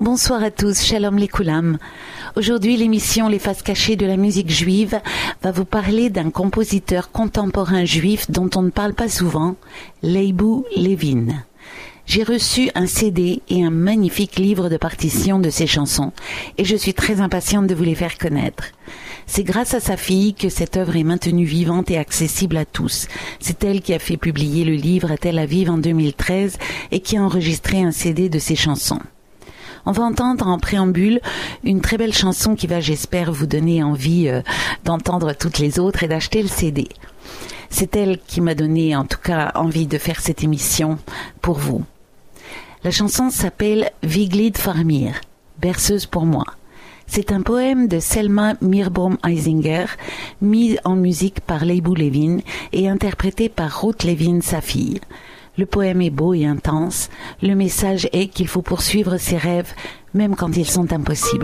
Bonsoir à tous, shalom lekoulam. Aujourd'hui, l'émission Les Faces Cachées de la musique juive va vous parler d'un compositeur contemporain juif dont on ne parle pas souvent, Leibou Levin. J'ai reçu un CD et un magnifique livre de partitions de ses chansons et je suis très impatiente de vous les faire connaître. C'est grâce à sa fille que cette œuvre est maintenue vivante et accessible à tous. C'est elle qui a fait publier le livre à Tel Aviv en 2013 et qui a enregistré un CD de ses chansons. On va entendre en préambule une très belle chanson qui va, j'espère, vous donner envie d'entendre toutes les autres et d'acheter le CD. C'est elle qui m'a donné, en tout cas, envie de faire cette émission pour vous. La chanson s'appelle Viglid Farmir, berceuse pour moi. C'est un poème de Selma Mirbaum-Eisinger, mis en musique par Leibou Levin et interprété par Ruth Levin, sa fille. Le poème est beau et intense. Le message est qu'il faut poursuivre ses rêves, même quand ils sont impossibles.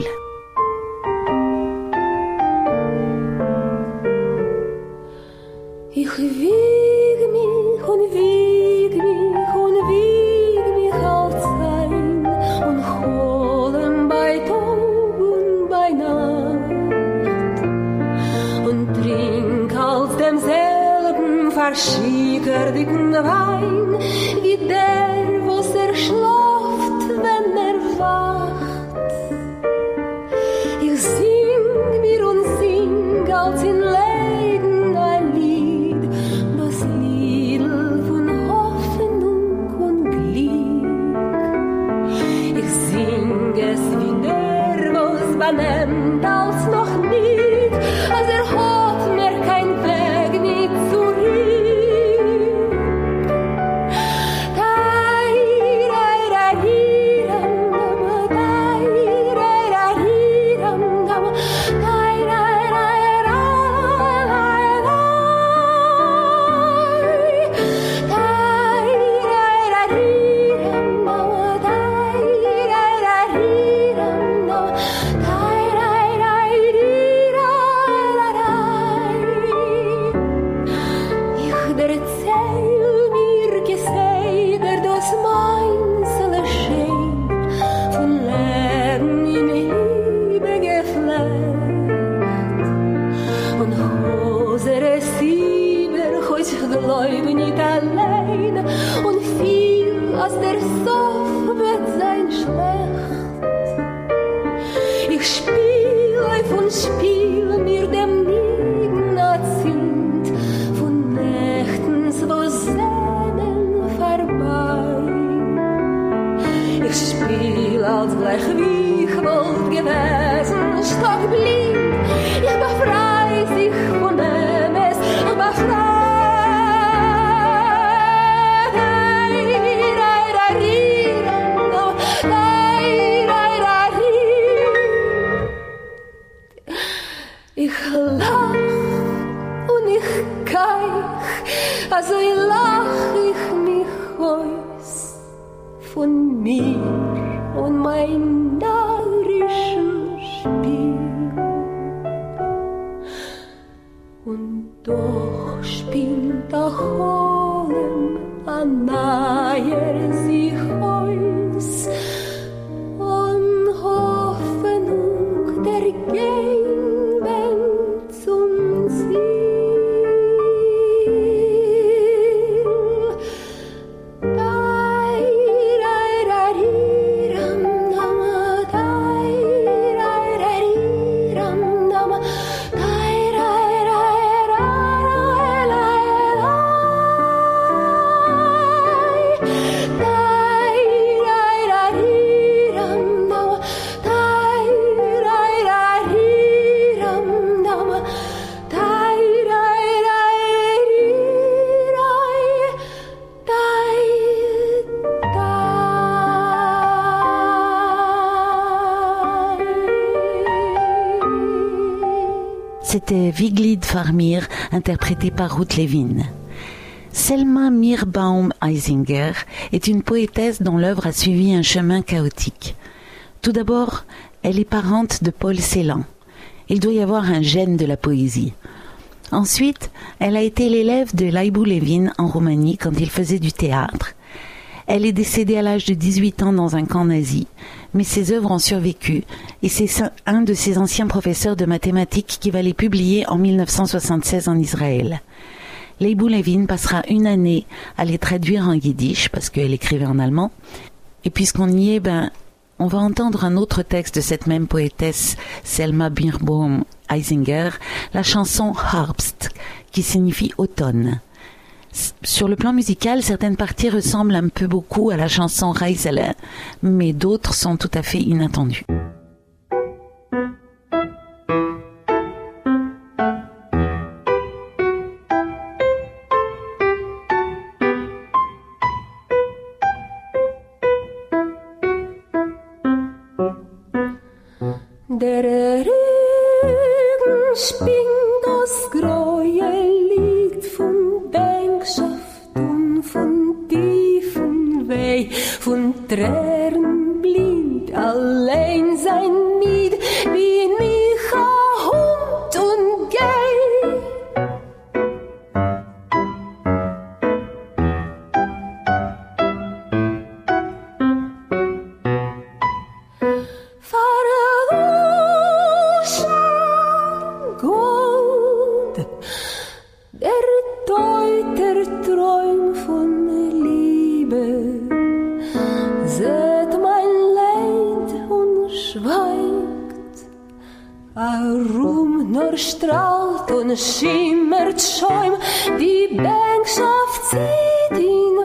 Ich wieg mich und wieg mich und wieg mich allzein und holen bei Tag und bei Nacht und trink aus demselben verschickerdicken Wein wie der, was schlaft, wenn wacht. Ich sing mir und sing als in Leben ein Lied, das Liedl von Hoffnung und Glück. Ich sing es wie der, was benennt als noch nicht, als hat mir kein Weg nicht zurück. C'était Viglid Farmir, interprété par Ruth Levin. Selma Mirbaum-Eisinger est une poétesse dont l'œuvre a suivi un chemin chaotique. Tout d'abord, elle est parente de Paul Celan. Il doit y avoir un gène de la poésie. Ensuite, elle a été l'élève de Leibou Levin en Roumanie quand il faisait du théâtre. Elle est décédée à l'âge de 18 ans dans un camp nazi, mais ses œuvres ont survécu et c'est un de ses anciens professeurs de mathématiques qui va les publier en 1976 en Israël. Leibou Levin passera une année à les traduire en yiddish parce qu'elle écrivait en allemand. Et puisqu'on y est, on va entendre un autre texte de cette même poétesse, Selma Birnbaum Eisinger, la chanson Herbst, qui signifie automne. Sur le plan musical, certaines parties ressemblent un peu beaucoup à la chanson Reisele, mais d'autres sont tout à fait inattendues. Der Regen spinnt aus Gräuel, von Bänkschaft und von tiefen Weh, von Tränen blind, allein sein Mied, wie in mich ein Hund und geh. Strahlt und schimmert schäum, die Bänkschaft zieht ihn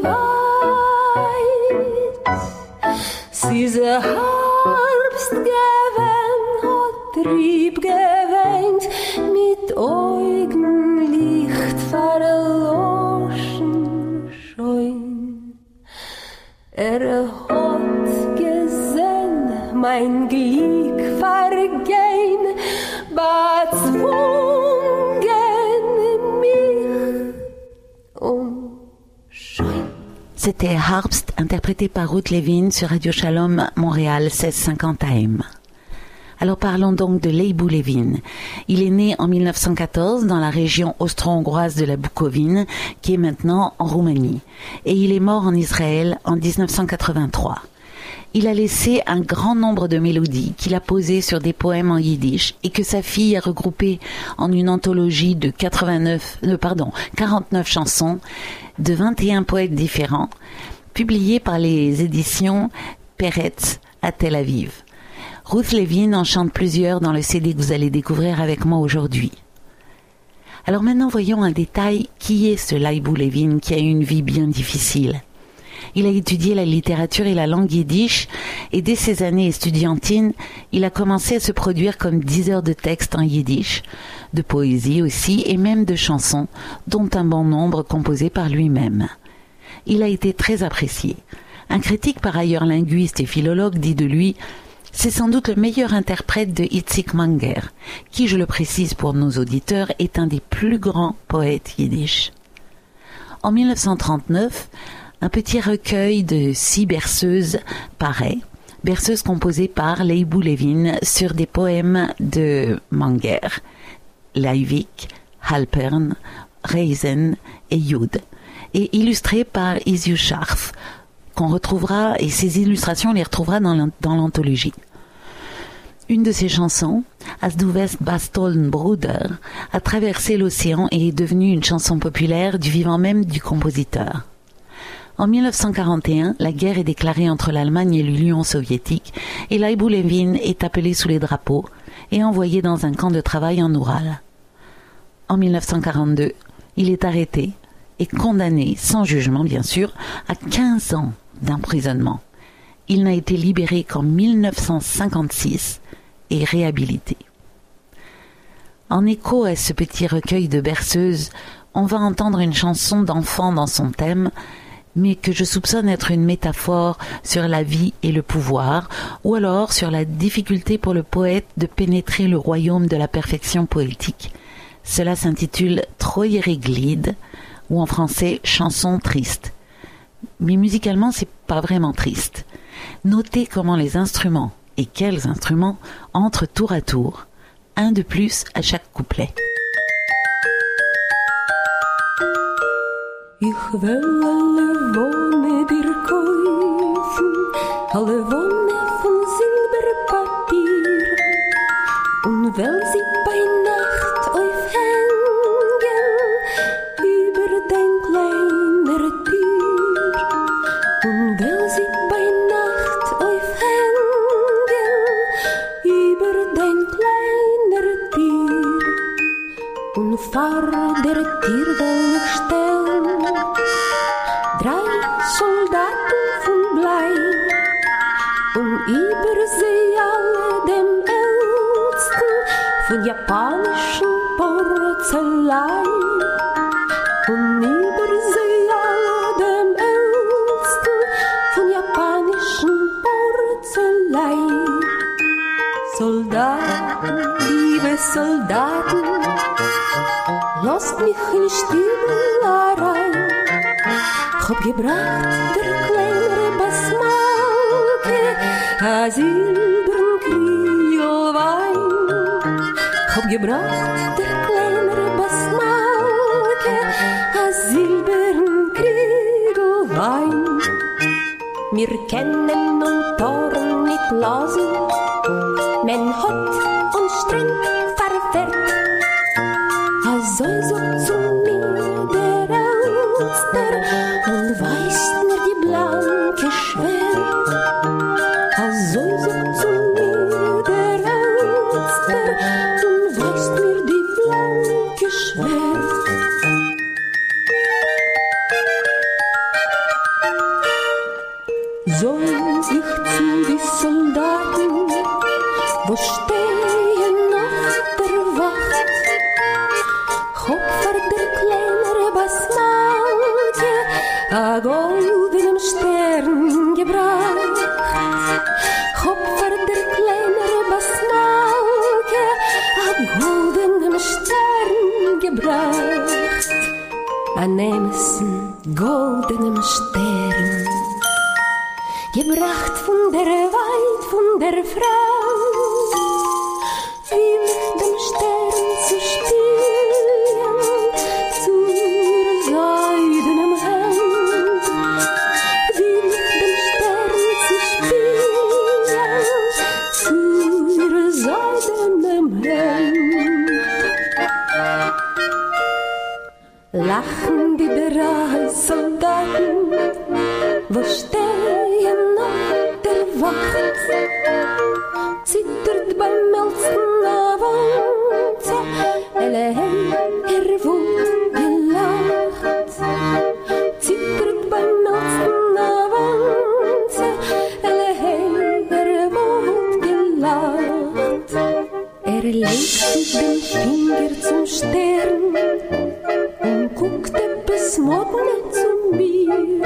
weit. Sie ist Herbst gewähnt, hat Trieb gewähnt, mit Augen Licht verloschen scheun. Hat gesehen, mein Glück vergehen, C'était Herbst, interprété par Ruth Levin sur Radio Shalom Montréal 1650 AM. Alors parlons donc de Leibou Levin. Il est né en 1914 dans la région austro-hongroise de la Bukovine, qui est maintenant en Roumanie. Et il est mort en Israël en 1983. Il a laissé un grand nombre de mélodies qu'il a posées sur des poèmes en yiddish et que sa fille a regroupées en une anthologie de 49 chansons de 21 poètes différents, publiées par les éditions Peretz à Tel Aviv. Ruth Levin en chante plusieurs dans le CD que vous allez découvrir avec moi aujourd'hui. Alors maintenant voyons un détail, qui est ce Leibou Levin qui a eu une vie bien difficile. Il a étudié la littérature et la langue yiddish et dès ses années estudiantines, il a commencé à se produire comme diseur de textes en yiddish, de poésie aussi et même de chansons, dont un bon nombre composés par lui-même. Il a été très apprécié. Un critique par ailleurs linguiste et philologue dit de lui « C'est sans doute le meilleur interprète de Itzik Manger, qui, je le précise pour nos auditeurs, est un des plus grands poètes yiddish. » En 1939, un petit recueil de 6 berceuses paraît, berceuses composées par Leibou Levin sur des poèmes de Manger, Leivik, Halpern, Reisen et Yud, et illustrées par Isyu Scharf, qu'on retrouvera, et ces illustrations, on les retrouvera dans l'anthologie. Une de ces chansons, As du west Bastoln Bruder, a traversé l'océan et est devenue une chanson populaire du vivant même du compositeur. En 1941, la guerre est déclarée entre l'Allemagne et l'Union soviétique et Leibou Levin est appelé sous les drapeaux et envoyé dans un camp de travail en Oural. En 1942, il est arrêté et condamné, sans jugement bien sûr, à 15 ans d'emprisonnement. Il n'a été libéré qu'en 1956 et réhabilité. En écho à ce petit recueil de berceuses, on va entendre une chanson d'enfant dans son thème, mais que je soupçonne être une métaphore sur la vie et le pouvoir, ou alors sur la difficulté pour le poète de pénétrer le royaume de la perfection poétique. Cela s'intitule Troyeri Glid, ou en français Chanson triste. Mais musicalement, c'est pas vraiment triste. Notez comment les instruments, et quels instruments, entrent tour à tour, un de plus à chaque couplet. Ich will alle wohne dir kaufen, alle Wonne von Silberpapier. Und weil sie bei Nacht aufhängen über dein kleiner Tür. Und weil sie bei Nacht aufhängen über dein kleiner Tür. Und vor der Tür will ich stellen 3 Soldaten von Blei. Und über sie alle dem Ältesten von japanischen Porzellan. Und über sie alle dem Ältesten von japanischen Porzellan. Soldaten, liebe Soldaten, lasst mich in Stiebel rein. Ich hab gebracht der kleinere Basmalke a silbern Krielwein. Ich hab gebracht der kleinere Basmalke a silbern Krielwein. Wir kennen und Toren nicht lassen, men hot und streng verwehrt. Also so zu mir der Älster und weist mir die blanke Schwert. Also so zu mir der Älster und weist mir die blanke Schwert. Soll ich zu die Soldaten, wo stehen auf der Wacht, Hopfer der kleinere Basmalke a goldenem Stern gebracht. Hopfer der kleinere Basmalke a goldenem Stern gebracht. An Emerson goldenem Stern gebracht von der Weid, von der Frau, will ich dem Stern zu spielen, zu ihrer seidenem Hemd. Will ich dem Stern zu spielen, zu ihrer seidenem Hemd. Lachen die 3 Soldaten, wo stehen auf der Wacht, zittert beim Melzen Avance, hey, wird gelacht. Zittert beim Melzen Avance, hey, wird gelacht. Legt sich den Finger zum Stern und guckt etwas modne zu mir.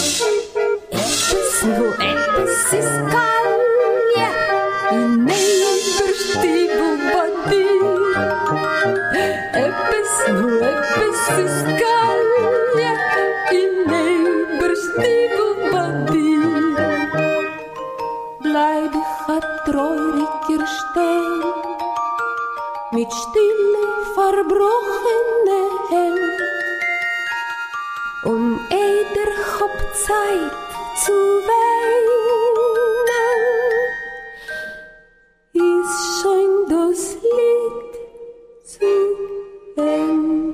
Etwas ist Kalje in Neberstiebel bei dir. Etwas ist Kalje in Neberstiebel bei dir. Bleib ich trauriger stehen, mit stille, verbrochene Hände. Und jeder hat Zeit zu weinen, ist schon das Lied zu Ende.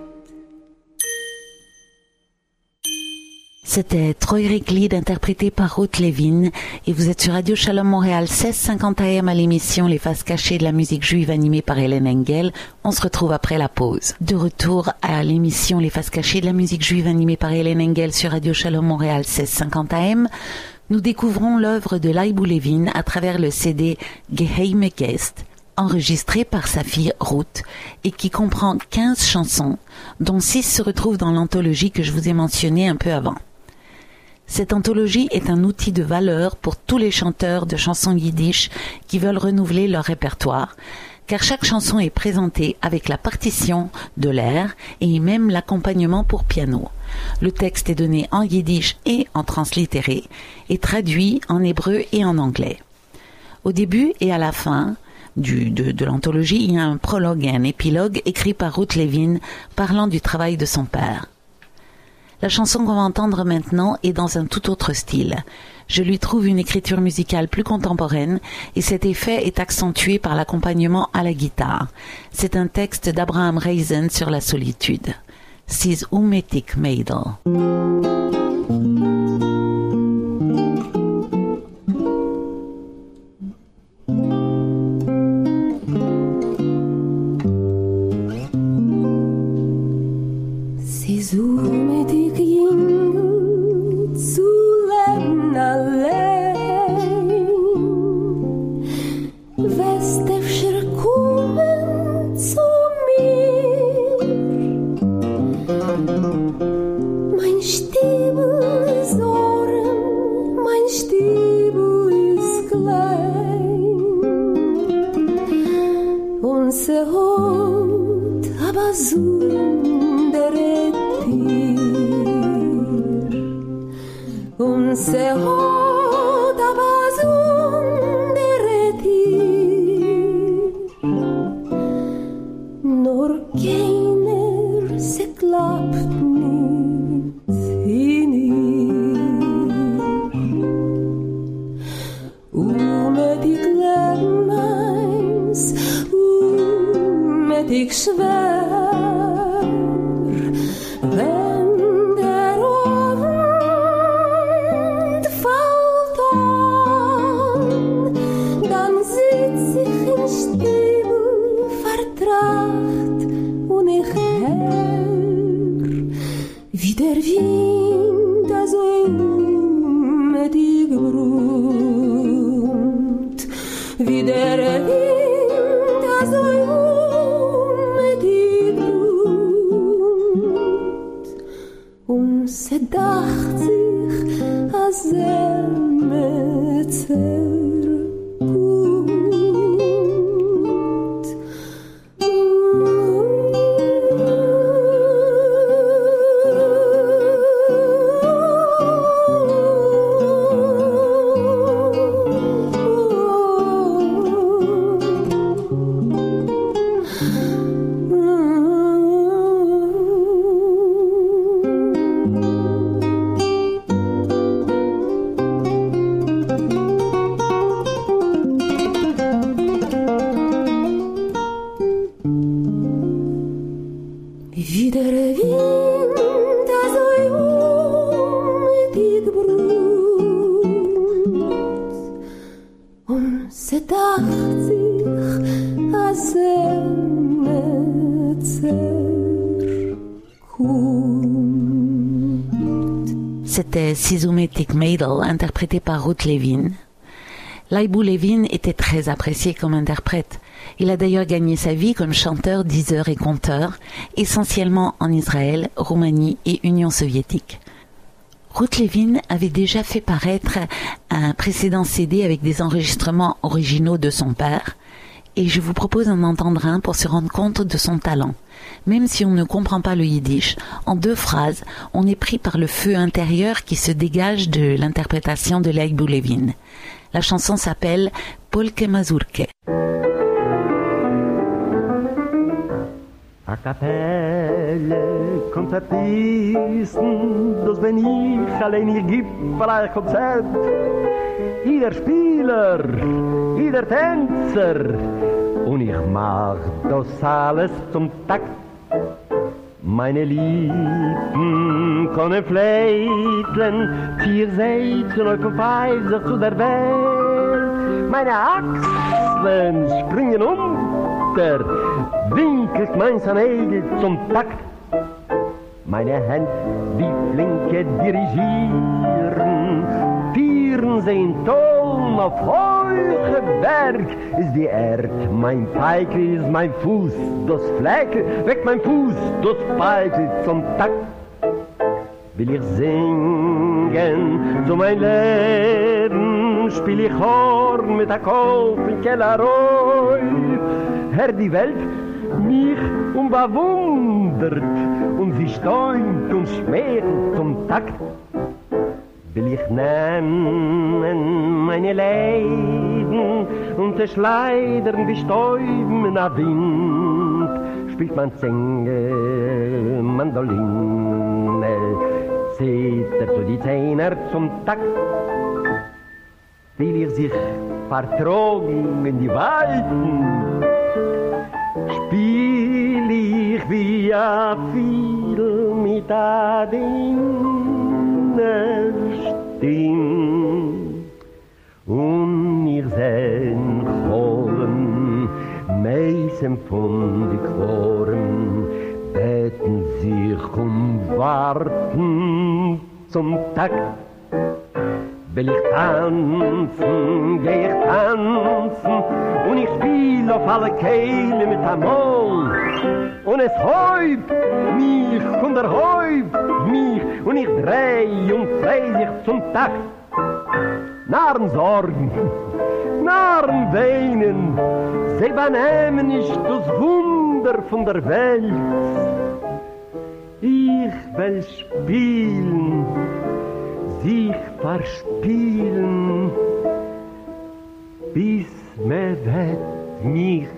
C'était Treurig Lied interprété par Ruth Levin et vous êtes sur Radio Shalom Montréal 1650 AM à l'émission Les Faces Cachées de la musique juive animée par Hélène Engel. On se retrouve après la pause. De retour à l'émission Les Faces Cachées de la musique juive animée par Hélène Engel sur Radio Shalom Montréal 1650 AM. Nous découvrons l'œuvre de Leibou Levin à travers le CD Geheime Gäste, enregistré par sa fille Ruth et qui comprend 15 chansons, dont 6 se retrouvent dans l'anthologie que je vous ai mentionnée un peu avant. Cette anthologie est un outil de valeur pour tous les chanteurs de chansons yiddish qui veulent renouveler leur répertoire, car chaque chanson est présentée avec la partition de l'air et même l'accompagnement pour piano. Le texte est donné en yiddish et en translittéré et traduit en hébreu et en anglais. Au début et à la fin de l'anthologie, il y a un prologue et un épilogue écrit par Ruth Levin parlant du travail de son père. La chanson qu'on va entendre maintenant est dans un tout autre style. Je lui trouve une écriture musicale plus contemporaine et cet effet est accentué par l'accompagnement à la guitare. C'est un texte d'Abraham Reisen sur la solitude. Sis umetik meidel. C'était Sis umetik meidel, interprété par Ruth Levin. Leibou Levin était très apprécié comme interprète. Il a d'ailleurs gagné sa vie comme chanteur, diseur et conteur, essentiellement en Israël, Roumanie et Union soviétique. Ruth Levin avait déjà fait paraître un précédent CD avec des enregistrements originaux de son père, et je vous propose d'en entendre un pour se rendre compte de son talent. Même si on ne comprend pas le yiddish, en 2 phrases, on est pris par le feu intérieur qui se dégage de l'interprétation de Leibou Levin. La chanson s'appelle Polke Mazurke. A Kapelle, Konzertisten, das bin ich, allein ich gib für ein Konzert. Jeder Spieler, jeder Tänzer, und ich mach das alles zum Takt. Meine Lieben können fleiteln, Tier seid und euch sich zu der Welt. Meine Achseln springen unter, winkelt mein Sanegel zum Takt. Meine Hände wie Flinke dirigieren, Tieren sehen Ton auf hohe Berg. Ist die Erd mein Peikl, ist mein Fuß das Fleck, weg mein Fuß das Peikl zum Takt. Will ich singen zu mein Leben, spiel ich Horn mit der Kopf in Kelleroi. Herr, die Welt mich bewundert und sie steunt und schmäht zum Takt. Will ich nehmen meine Leiden und zerschleidern wie Stäuben in der Wind. Spielt man Zänge, Mandoline, zittert so die Zehner zum Takt. Will ich sich vertragen in die Weiten, spiel ich wie ein Fiedel mit deiner Stimme. Und ich sehn Choren, meisen von die Choren, beten sich warten zum Takt. Will ich tanzen, geh ich tanzen, und ich spiel auf alle Kehle mit Amol. Und es häupt mich und häupt mich, und ich dreh und dreh sich zum Takt. Narren Sorgen, Narren weinen, sie benehmen nicht das Wunder von der Welt. Ich will spielen, sich verspielen, bis mir wird mich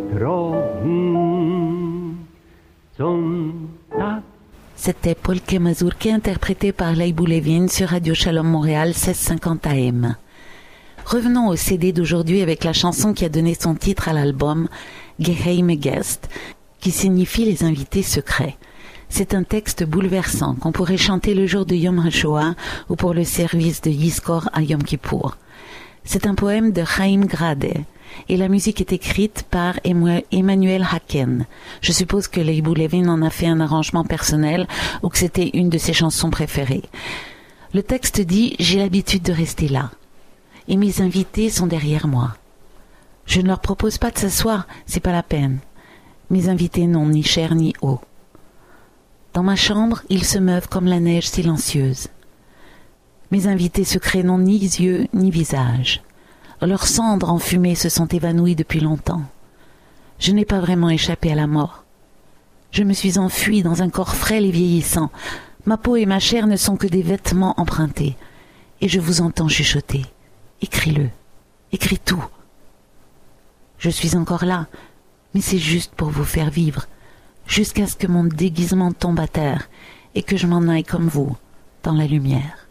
tragen zum Tag. C'était Polke Mazurke interprété par Leibou Levin sur Radio Shalom Montréal 1650 AM. Revenons au CD d'aujourd'hui avec la chanson qui a donné son titre à l'album Geheime Gäste, qui signifie les invités secrets. C'est un texte bouleversant qu'on pourrait chanter le jour de Yom HaShoah ou pour le service de Yizkor à Yom Kippour. C'est un poème de Chaim Grade et la musique est écrite par Emmanuel Haken. Je suppose que Leibou Levin en a fait un arrangement personnel ou que c'était une de ses chansons préférées. Le texte dit « J'ai l'habitude de rester là et mes invités sont derrière moi. Je ne leur propose pas de s'asseoir, c'est pas la peine. Mes invités n'ont ni chair ni eau. Dans ma chambre, ils se meuvent comme la neige silencieuse. Mes invités secrets n'ont ni yeux ni visage. Leurs cendres enfumées se sont évanouies depuis longtemps. Je n'ai pas vraiment échappé à la mort. Je me suis enfui dans un corps frêle et vieillissant. Ma peau et ma chair ne sont que des vêtements empruntés. Et je vous entends chuchoter. Écris-le. Écris tout. Je suis encore là, mais c'est juste pour vous faire vivre, jusqu'à ce que mon déguisement tombe à terre et que je m'en aille comme vous, dans la lumière.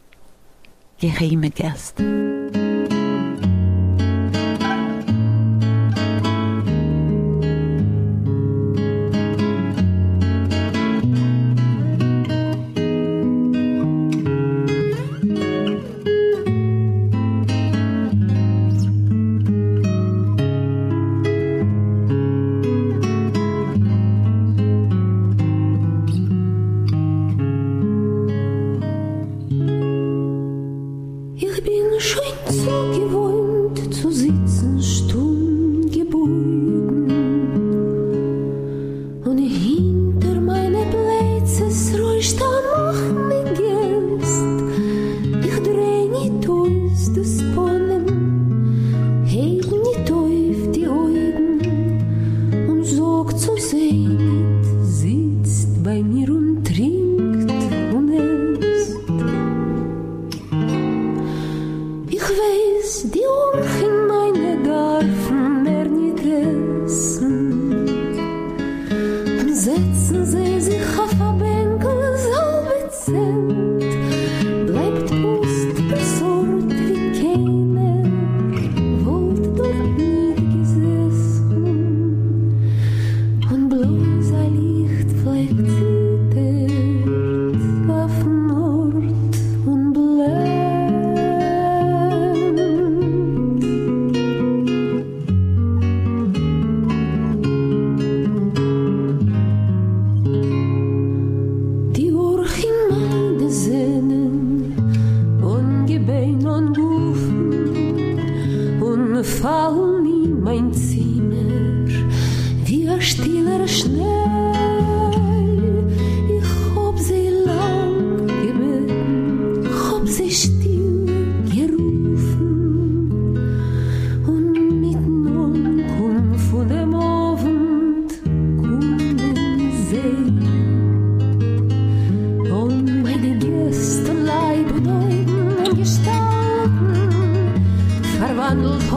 Geheime Gäste.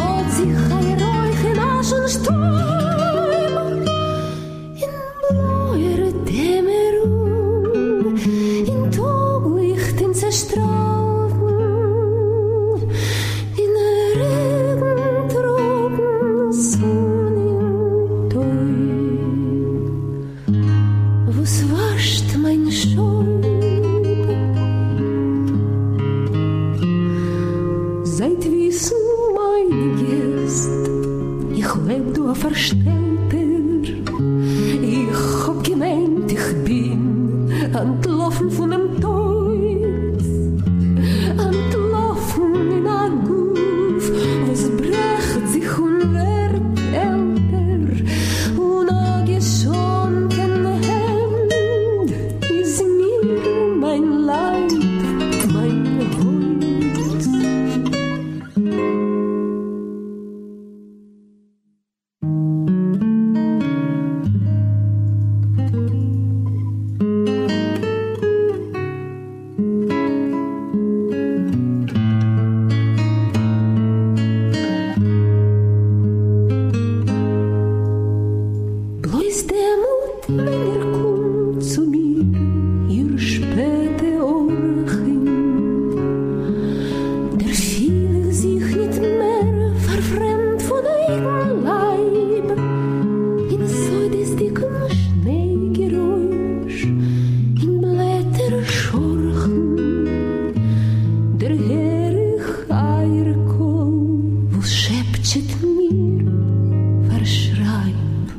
Verwandelt hat sich ein Räuch in Aschenstäuber in Bläu. Leb du a Verstellter. Ich hab gemeint, ich bin entlaufen von dem Teut, entlaufen in a Guf, was brecht sich und wird älter, und a geschonken Hemd ist mir mein Leib, mein Hund. Bloß der Mut, wenn kommt zu mir, ihr späte Orchin, der fühlt sich nicht mehr verfremd von eigen Leib. In so des dicken Schneegeräusch, in Blätter schorchen, der Herrich Eierkohl, was schäptschet mir, verschreibt.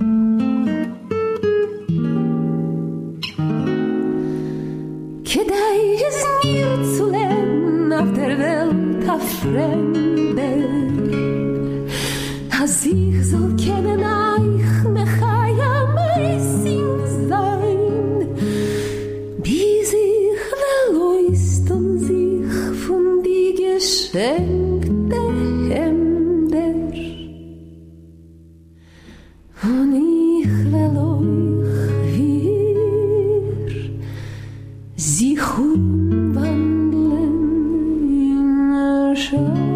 Kedai is mir zu leben auf der Welt a Fremder, als ich soll kennen euch mechaya meissing sein, bis ich verläust und sich von die geschenkte Hemder. Und ich will euch wir sich umwandeln in Schein.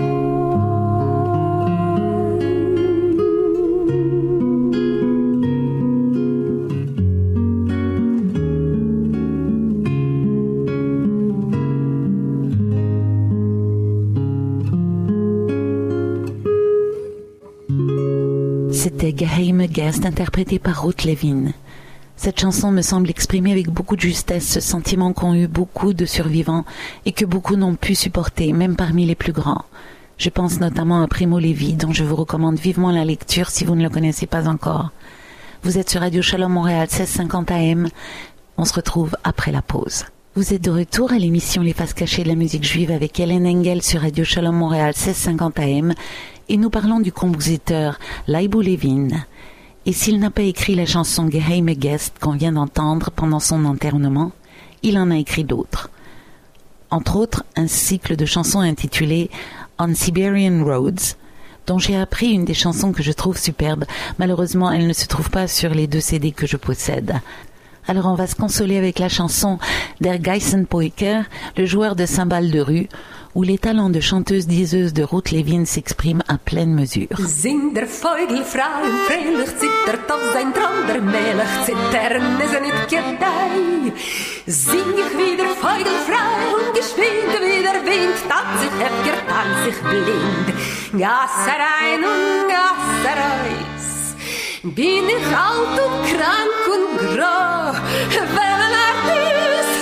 C'était Geheime Gäste interprété par Ruth Levin. Cette chanson me semble exprimer avec beaucoup de justesse ce sentiment qu'ont eu beaucoup de survivants et que beaucoup n'ont pu supporter, même parmi les plus grands. Je pense notamment à Primo Levi, dont je vous recommande vivement la lecture si vous ne le connaissez pas encore. Vous êtes sur Radio Shalom Montréal 1650 AM. On se retrouve après la pause. Vous êtes de retour à l'émission Les Faces Cachées de la musique juive avec Hélène Engel sur Radio Shalom Montréal 1650 AM et nous parlons du compositeur Leibou Levin. Et s'il n'a pas écrit la chanson Geheime Gäste qu'on vient d'entendre pendant son enterrement, il en a écrit d'autres. Entre autres, un cycle de chansons intitulé On Siberian Roads, dont j'ai appris une des chansons que je trouve superbe. Malheureusement, elle ne se trouve pas sur les 2 CD que je possède. Alors on va se consoler avec la chanson Der Geisenpoiker, le joueur de cymbales de rue, où les talents de chanteuse-diseuse de Ruth Levin s'expriment à pleine mesure. Sind der Vogelfrau freilich zittert auf sein Traum der Melech, zittern ist nicht gedei. Sing ich wie der Vogelfrau und geschwind wie der Wind, tanz ich heftiger, tanz ich blind. Gasserein und Gassereis, bin ich alt und krank und grau, wenn ist,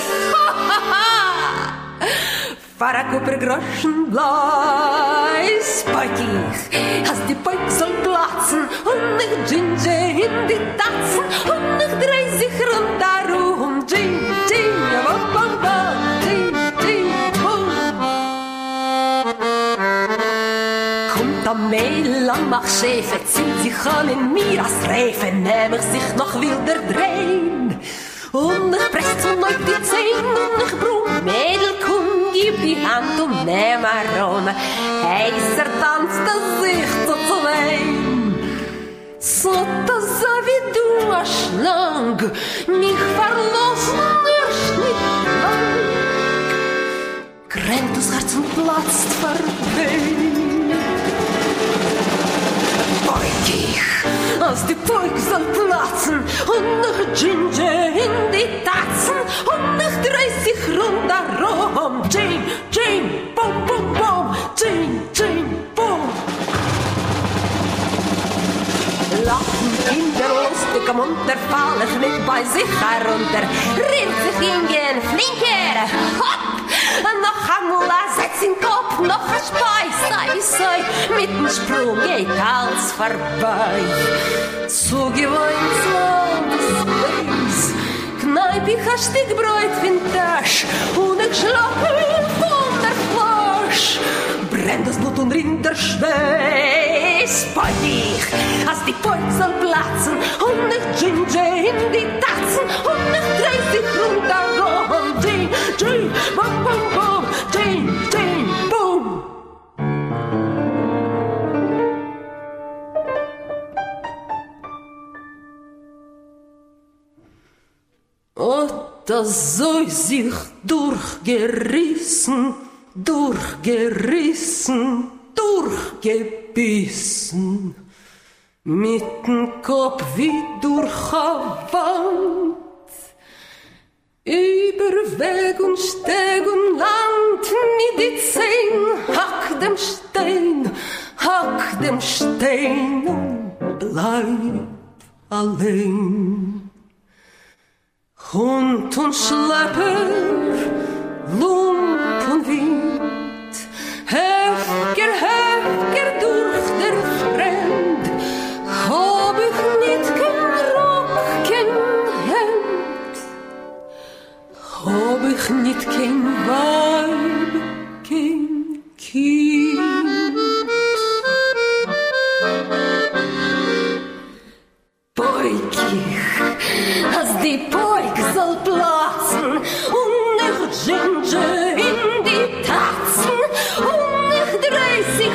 Für a Kupfergroschen Bleis Poik ich, als die Poik soll platzen und ich Ginger in die Tatzen und ich dreh sich rundherum. Ging, ging, bom, bom, bom, ging, ging, bom. Kommt am Mädel an Machschefe, zieht sich an in mir als Refe, nehm ich sich noch wilder drehen. Und ich press zu neu die Zehen und ich brumm, Mädel, komm, gib die Hand und nehm heran. Heißer tanzt das sich so zwein. So das wie du a Schlang, mich verlassen erst nicht lang. Grennt das Herz und platzt verweht. Beug ich, als die Poik soll platzen und noch Ginger in die Tatzen und noch dreh sich rundherum. Jing, jing, bom, bom, bom, jing, jing, bom. Lachen in der Lust, am Unterfall, ich nicht bei sich herunter, rinnt sich hingehen, flinker, hopp, Noch einmal setz in Kopf, noch ein Speis, sei, mit dem Sprung geht alles vorbei. Zugewohnt des Lebens, kneip ich ein Stück Bräut von Tasch und ich schlappe von der Flasch. Brennt das Blut und rinnt der Schweiß bei dich, als die Pointe soll platzen und ich Ginger in die Tatzen und ich dreh dich runter, go, Gin, Gin, bum, bum, bum, Gin, Gin, bum. Und das soll sich durchgerissen, durchgebissen, mit dem Kopf wie durch eine Wand. Über Weg und Steg und Land, mit die Zehen, hack dem Stein und bleib allein. Hund und Schlepper, Lump und Wind, heftiger durch der Fremd, hab ich nicht kein Rock, kein Hemd, hab ich nicht kein Weib, kein Kind. Beug ich, als die Beug soll platzen und ich Ginger in die Tatzen und ich dreh sich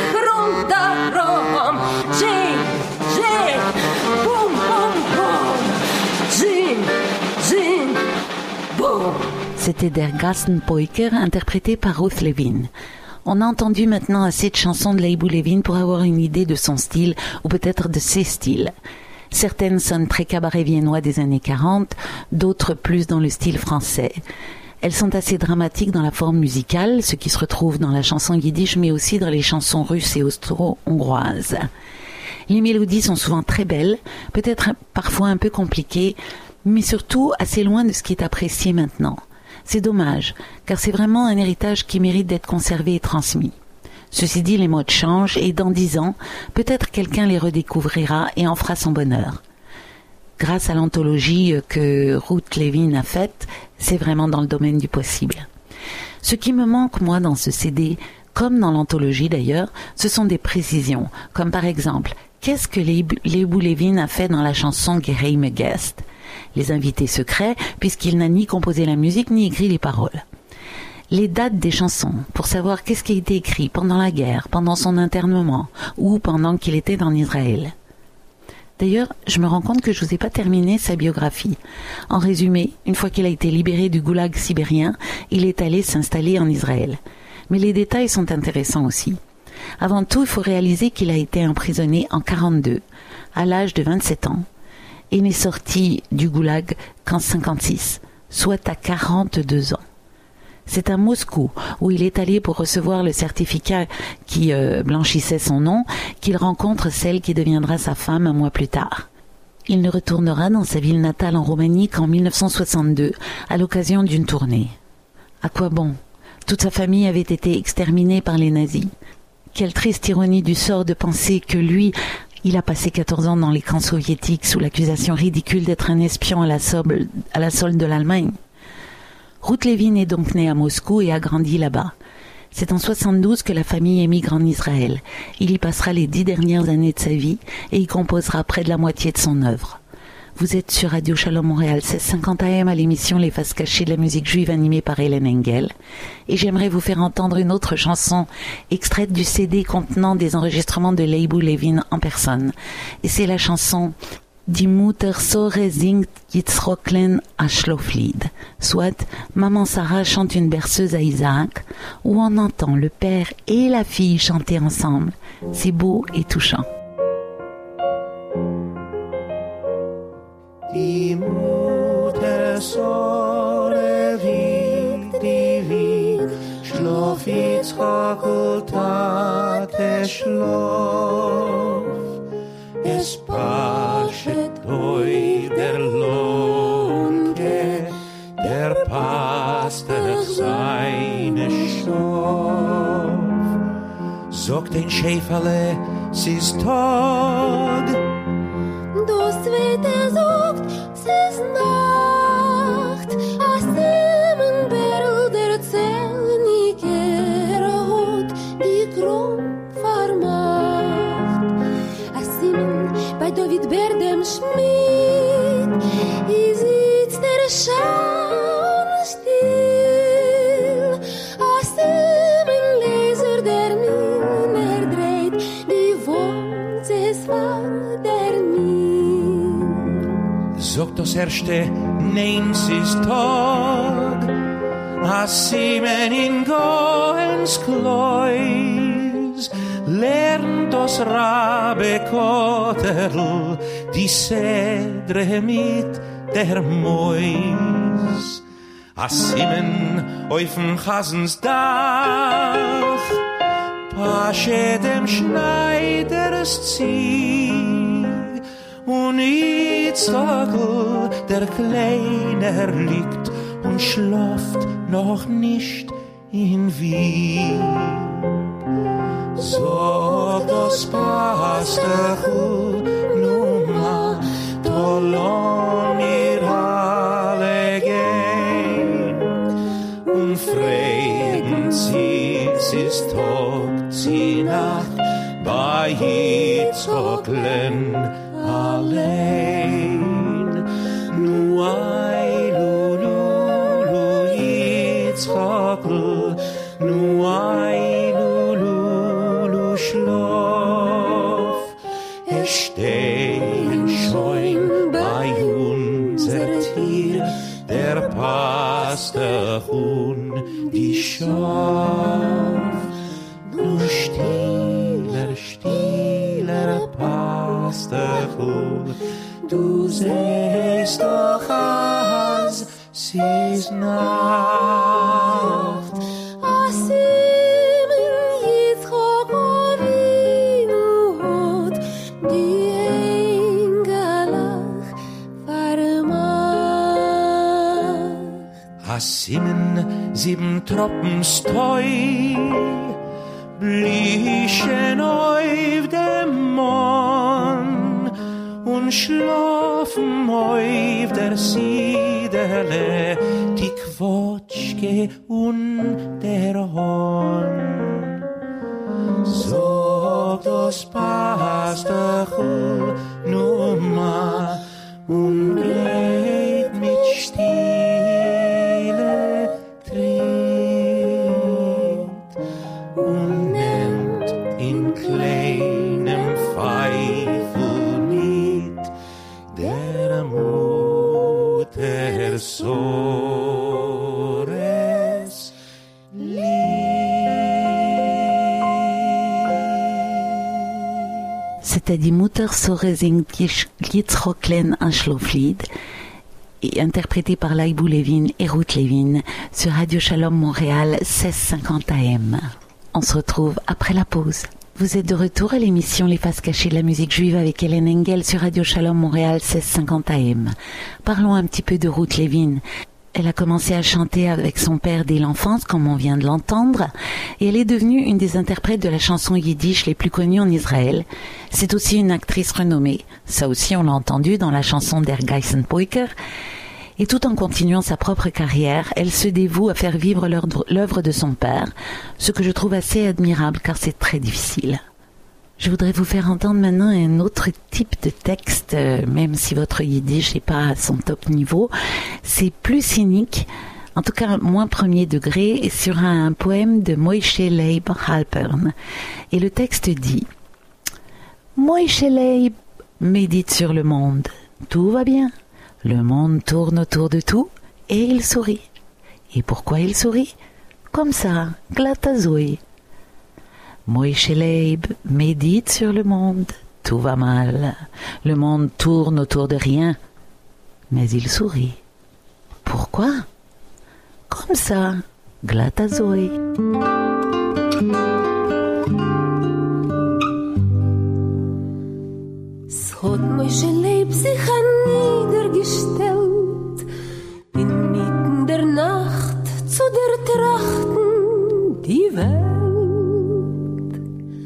rundherum. Gin, Gin, bum, bum, bum. Gin, Gin, bum. C'était Der Gassenpoiker, interprété par Ruth Levin. On a entendu maintenant assez de chansons de Leibou Levin pour avoir une idée de son style, ou peut-être de ses styles. Certaines sonnent très cabaret viennois des années 40, d'autres plus dans le style français. Elles sont assez dramatiques dans la forme musicale, ce qui se retrouve dans la chanson yiddish, mais aussi dans les chansons russes et austro-hongroises. Les mélodies sont souvent très belles, peut-être parfois un peu compliquées, mais surtout assez loin de ce qui est apprécié maintenant. C'est dommage, car c'est vraiment un héritage qui mérite d'être conservé et transmis. Ceci dit, les modes changent et dans 10 ans, peut-être quelqu'un les redécouvrira et en fera son bonheur. Grâce à l'anthologie que Ruth Levin a faite, c'est vraiment dans le domaine du possible. Ce qui me manque, moi, dans ce CD, comme dans l'anthologie d'ailleurs, ce sont des précisions, comme par exemple, qu'est-ce que Leibou Levin a fait dans la chanson Geheime Gäste, les invités secrets, puisqu'il n'a ni composé la musique ni écrit les paroles. Les dates des chansons, pour savoir qu'est-ce qui a été écrit pendant la guerre, pendant son internement, ou pendant qu'il était en Israël. D'ailleurs, je me rends compte que je vous ai pas terminé sa biographie. En résumé, une fois qu'il a été libéré du goulag sibérien, il est allé s'installer en Israël. Mais les détails sont intéressants aussi. Avant tout, il faut réaliser qu'il a été emprisonné en 1942, à l'âge de 27 ans, et n'est sorti du goulag qu'en 1956, soit à 42 ans. C'est à Moscou, où il est allé pour recevoir le certificat qui blanchissait son nom, qu'il rencontre celle qui deviendra sa femme un mois plus tard. Il ne retournera dans sa ville natale en Roumanie qu'en 1962, à l'occasion d'une tournée. À quoi bon ? Toute sa famille avait été exterminée par les nazis. Quelle triste ironie du sort de penser que lui, il a passé 14 ans dans les camps soviétiques sous l'accusation ridicule d'être un espion à la solde de l'Allemagne. Ruth Levin est donc née à Moscou et a grandi là-bas. C'est en 1972 que la famille émigre en Israël. Il y passera les 10 dernières années de sa vie et y composera près de la moitié de son œuvre. Vous êtes sur Radio Shalom Montréal 1650 AM à l'émission Les Faces Cachées de la musique juive animée par Hélène Engel. Et j'aimerais vous faire entendre une autre chanson extraite du CD contenant des enregistrements de Leibou Levin en personne. Et c'est la chanson Die Mutter Sore singt Yitzroklen a Schlaflied, soit Maman Sarah chante une berceuse à Isaac, où on entend le père et la fille chanter ensemble. C'est beau et touchant. Die Mutter Sore wiegt die Wieg, Schlaf Yitzchak und Tate Schlaf. Es paschet euch der Lonke, der passt durch seine sagt ein Schäferle, es ist Tag. Das Wetter sagt, es ist Nacht. A Simmen Berl, der Zellniker hat die Kron vermacht. A Simmen bei David Ber dem Schmied, i sitzt der Schaun still. A Simmen Leser der Miner dreht, die Wort es war der Min. Sagt das Erste, nein, es ist Tag. A Simen in Goens Kleus, lernt das Rabbe Koterl, die Sedre mit der Mois. A Simen auf'm Chasens Dach, pasche dem Schneiders Zieg, und Yitzchakl, der Kleiner, liegt und schlaft noch nicht in Wien. Sog das Pastachul, Numa, Tolon ihr alle gehen, und fragen sie, es ist Tag, sie Nacht, bei Yitzchaklen allein. Nu ai lulu Yitzchakl, nu ai lulu schlaf. Stehen schon bei unser Tier, der Pastach und die Schaf. Du stiller Pastach, du sehst doch als sie ist Nacht. A Simmen Yitzchak Avinu hat die Engelach vermacht. A Simen 7 Tropfen Steu, blichen auf dem Mond und schlafen auf der Siedele, die Quotschke und der Horn. Sog das Pastachul Numa und geht mit Stille Tritt und nimmt in kleinem Pfeifel mit der Mutter Sores Lied. C'était die Mutter Sores Yitzchaklen Ashloflied, et interprété par Leibou Levin et Ruth Levin sur Radio Shalom Montréal 1650 AM. On se retrouve après la pause. Vous êtes de retour à l'émission Les Faces Cachées de la musique juive avec Hélène Engel sur Radio Shalom Montréal 1650 AM. Parlons un petit peu de Ruth Levin. Elle a commencé à chanter avec son père dès l'enfance, comme on vient de l'entendre, et elle est devenue une des interprètes de la chanson yiddish les plus connues en Israël. C'est aussi une actrice renommée. Ça aussi, on l'a entendu dans la chanson Der Geisenpoiker. Et tout en continuant sa propre carrière, elle se dévoue à faire vivre l'œuvre de son père, ce que je trouve assez admirable car c'est très difficile. Je voudrais vous faire entendre maintenant un autre type de texte, même si votre yiddish n'est pas à son top niveau. C'est plus cynique, en tout cas moins premier degré, sur un poème de Moïse Leib Halpern. Et le texte dit « Moïse Leib médite sur le monde, tout va bien. Le monde tourne autour de tout et il sourit. Et pourquoi il sourit? Comme ça, glatazoï. Moïse Leib médite sur le monde, tout va mal. Le monde tourne autour de rien, mais il sourit. Pourquoi? Comme ça, glatazoï. Hat Moïse Leib sich niedergestellt, inmitten der Nacht zu der Trachten die Welt.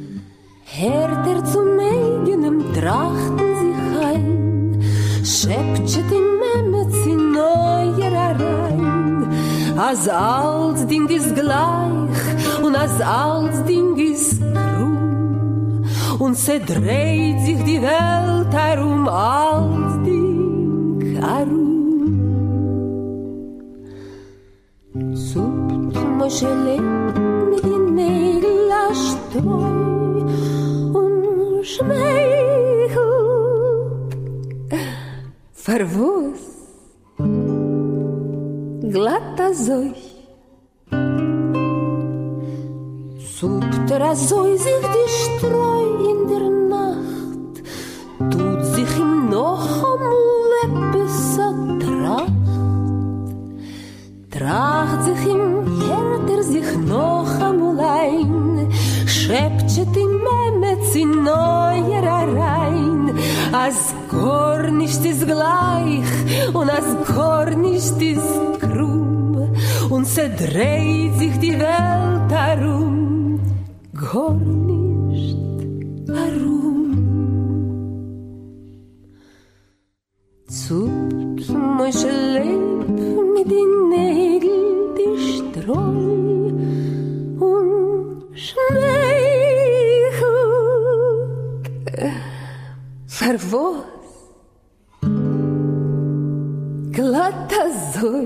Szepcze die Mehmet in neuer rein. Als alt Ding ist gleich und als alt Ding ist krumm. Und se dreht sich die Welt herum, alt Ding herum. Zupt Moshe lebt mit den Nägeln Streu und schmeichelt. Verwus glatt azoi. Zupt azoi sich die Streu in der Nacht, tut sich ihm noch amul etwas a tracht sich ihm, hält sich noch amul ein, schäptschet ihm Mehmet in neuer rein, als gar nicht ist gleich und als gar nicht ist krumm, und se dreht sich die Welt herum, gar nicht herum. Zupt Moshe lebt mit den Nägeln die Streu und schmeichelt. Verwas glatt azoi.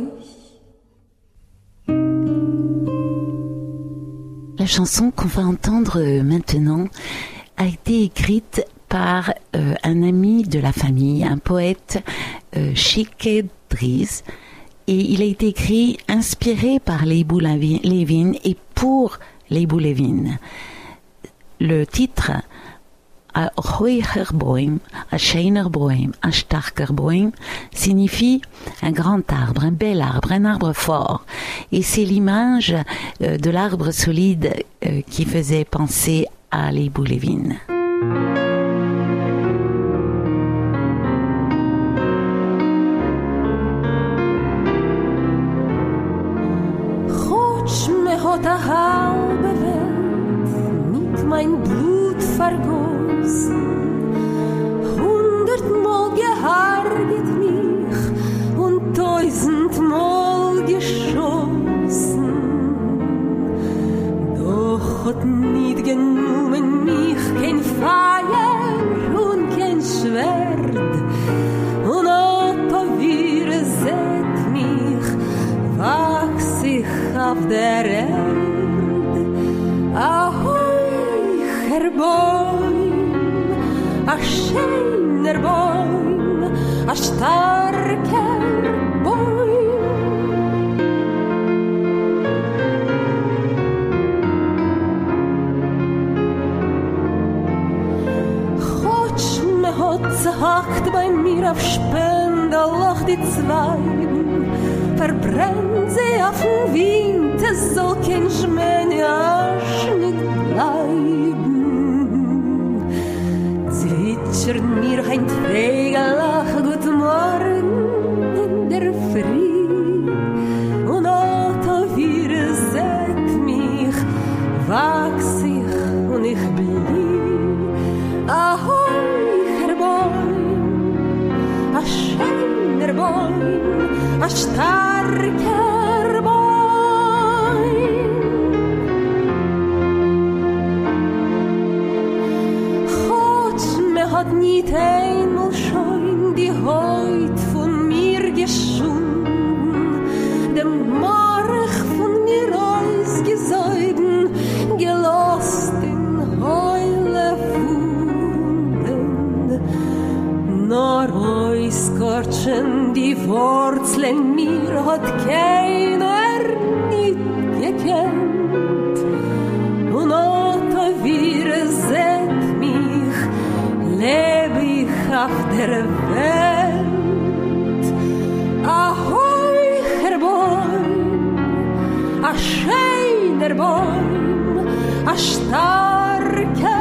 La chanson qu'on va entendre maintenant a été écrite par un ami de la famille, un poète, Shike Dries, et il a été écrit inspiré par Leibou Levin et pour Leibou Levin. Le titre A hoher Bäum, a scheiner Bäum, a starker Bäum signifie un grand arbre, un bel arbre, un arbre fort. Et c'est l'image de l'arbre solide qui faisait penser à Leibou Levin. Hat a halbe Welt mit mein Blut vergossen, 100-mal geharget mich und 1000-mal geschossen. Doch hat nicht genommen mich kein Feuer und kein Schwert, und Opa wir seht mich, wachs ich auf der Erde. Ahoy, Bäum, a schöner Bäum, a starker Bäum. Chotsch me hat zahakt bei mir auf Spenderloch die Zweigen, verbrennt sie auf den Wind, es soll kein Schmähniasch nicht bleiben. Zwitschert mir ein Trägerlach, guten Morgen in der Früh, und Otto wir seht mich, wachs ich und ich blieb. Ahoi, Herr Bäum, a schöner Bäum, a starker Bäum. Gott, mir hat nicht einmal schon die Haut von mir geschunden, dem March von mir ausgesäugen, gelost in Heule Wunden. Nor ausskorchen die Wurzeln mir hat keiner nicht gekannt. Und Otto wir seht mich, lebe ich auf der Welt. Ahoi, Herr Bäum, a schöner Bäum, a starker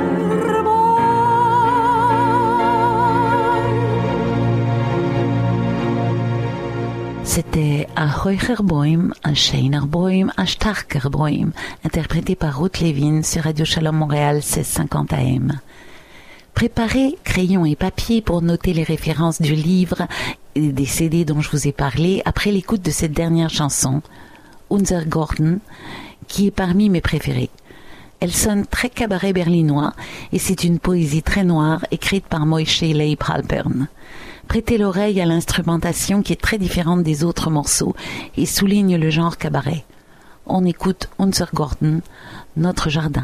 C'était A hoher Bäum, a scheiner Bäum, a starker Bäum, interprété par Ruth Levin sur Radio Shalom Montréal 1650 AM. Préparez crayon et papier pour noter les références du livre et des CD dont je vous ai parlé après l'écoute de cette dernière chanson, Unser Garten, qui est parmi mes préférées. Elle sonne très cabaret berlinois et c'est une poésie très noire écrite par Moishe Leib Halpern. Prêtez l'oreille à l'instrumentation qui est très différente des autres morceaux et souligne le genre cabaret. On écoute Unser Garten, notre jardin.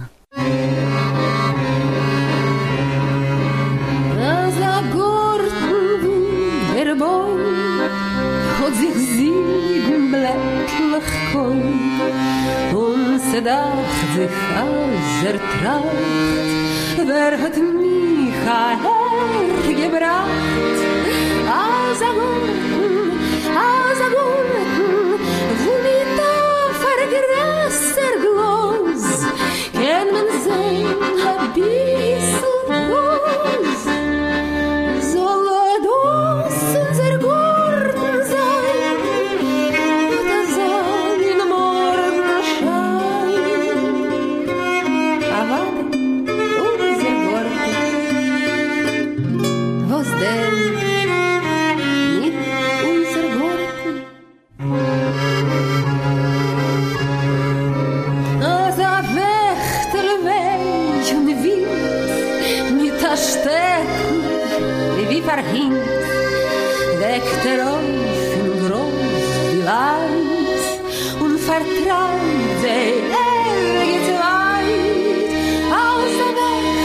Unser Garten, der Baum, hat sich 7 blättlich kaum. Und sie dacht sich, als Tracht, wer hat mich hergebracht? Als ein Garten, wo mit vergrößer Glas, kann man sehen, ein bisschen groß. Soll das unser Garten sein, und er soll in Morgenschein. Aber unser Garten, was denn? Nicht unser Garten. Als ein Wächter weich und wild, mit der Stecken, wie verhint, weckt auf in groß die Leid und vertreibt sie ewig weit. Als ein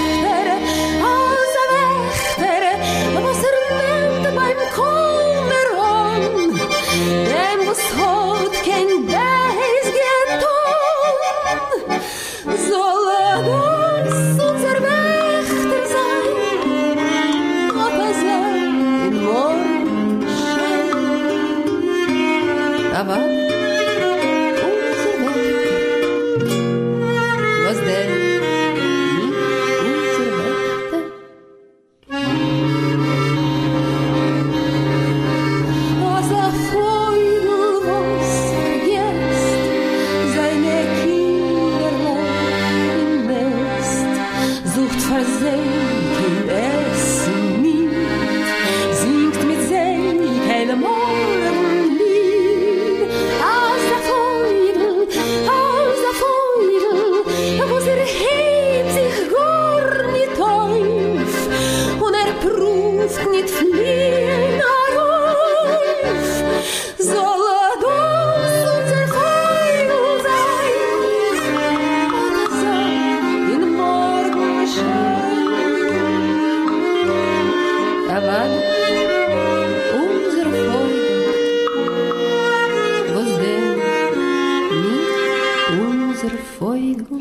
Wächter, was nennt beim Kummeron, dem was hat kein Beis getan. Soll das unser Wächter sein, ob soll in Morgenschein. Aber unser Wächter, was denn nicht unser Wächter? Was der Vogel was vergisst, seine Kinderlein im Nest, sucht versenken Essen nicht, singt mit Seligkeit Morgenlied. Als der Vogel, was hebt sich gar nicht auf, und prüft nicht fliehen auf. Soll das unser Vogel sein, oder soll in Morgenschein. Aber unser Vogel, was denn nicht unser Vogel?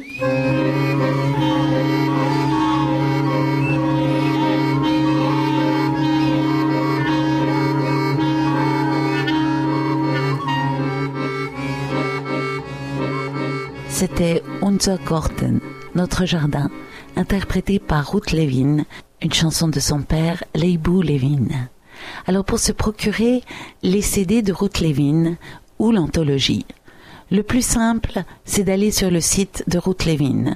C'était Unser Garten, notre jardin, interprété par Ruth Levin, une chanson de son père, Leibu Levin. Alors pour se procurer les CD de Ruth Levin ou l'anthologie, le plus simple, c'est d'aller sur le site de Ruth Levin,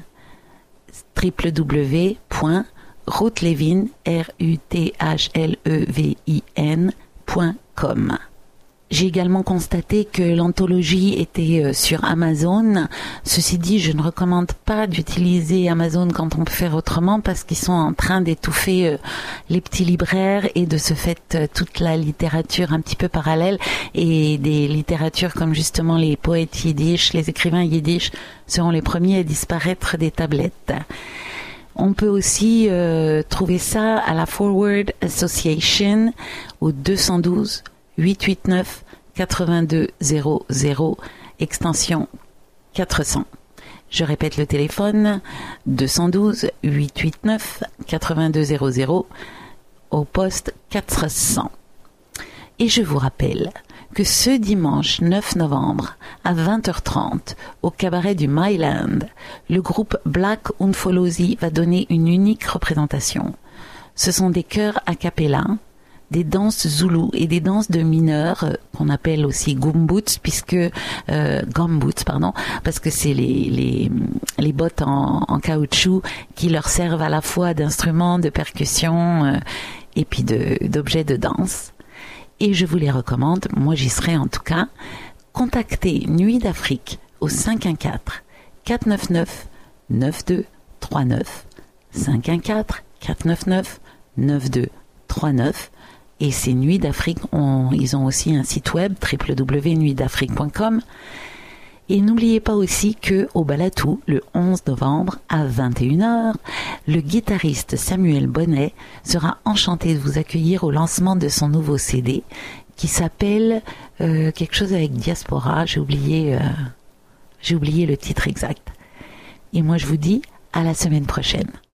www.ruthlevin.com. J'ai également constaté que l'anthologie était sur Amazon. Ceci dit, je ne recommande pas d'utiliser Amazon quand on peut faire autrement parce qu'ils sont en train d'étouffer les petits libraires et de ce fait toute la littérature un petit peu parallèle et des littératures comme justement les poètes yiddish, les écrivains yiddish seront les premiers à disparaître des tablettes. On peut aussi trouver ça à la Forward Association au 212 889 8200 extension 400. Je répète le téléphone 212 889 8200 au poste 400. Et je vous rappelle que ce dimanche 9 novembre à 20h30 au cabaret du Myland, le groupe Black Unfolosi va donner une unique représentation. Ce sont des chœurs a cappella, des danses zoulous et des danses de mineurs qu'on appelle aussi gumboots, parce que c'est les bottes en caoutchouc qui leur servent à la fois d'instruments, de percussion et puis d'objets de danse. Et je vous les recommande, moi j'y serai en tout cas. Contactez Nuit d'Afrique au 514 499 9239 514 499 9239. Et ces Nuits d'Afrique, ils ont aussi un site web www.nuitdafrique.com. Et n'oubliez pas aussi que au Balatou, le 11 novembre à 21h, le guitariste Samuel Bonnet sera enchanté de vous accueillir au lancement de son nouveau CD qui s'appelle quelque chose avec Diaspora. J'ai oublié le titre exact. Et moi je vous dis à la semaine prochaine.